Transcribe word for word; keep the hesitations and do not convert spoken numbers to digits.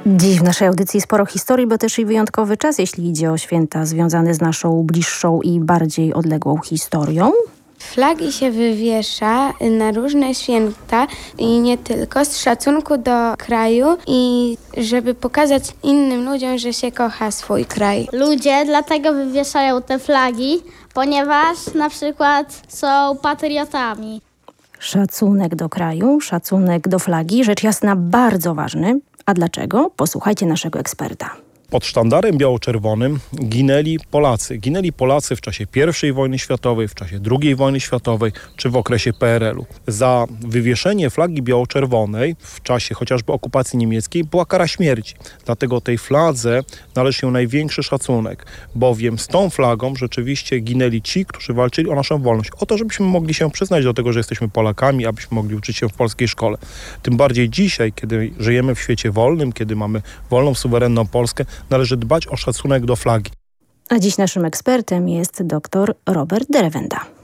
Dziś w naszej audycji sporo historii, bo też i wyjątkowy czas, jeśli idzie o święta związane z naszą bliższą i bardziej odległą historią. Flagi się wywiesza na różne święta i nie tylko, z szacunku do kraju i żeby pokazać innym ludziom, że się kocha swój kraj. Ludzie dlatego wywieszają te flagi, ponieważ na przykład są patriotami. Szacunek do kraju, szacunek do flagi, rzecz jasna bardzo ważny. A dlaczego? Posłuchajcie naszego eksperta. Pod sztandarem biało-czerwonym ginęli Polacy. Ginęli Polacy w czasie pierwszej wojny światowej, w czasie drugiej wojny światowej czy w okresie P R L u. Za wywieszenie flagi biało-czerwonej w czasie chociażby okupacji niemieckiej była kara śmierci. Dlatego tej fladze należy się największy szacunek, bowiem z tą flagą rzeczywiście ginęli ci, którzy walczyli o naszą wolność. O to, żebyśmy mogli się przyznać do tego, że jesteśmy Polakami, abyśmy mogli uczyć się w polskiej szkole. Tym bardziej dzisiaj, kiedy żyjemy w świecie wolnym, kiedy mamy wolną, suwerenną Polskę, należy dbać o szacunek do flagi. A dziś naszym ekspertem jest dr Robert Derewenda.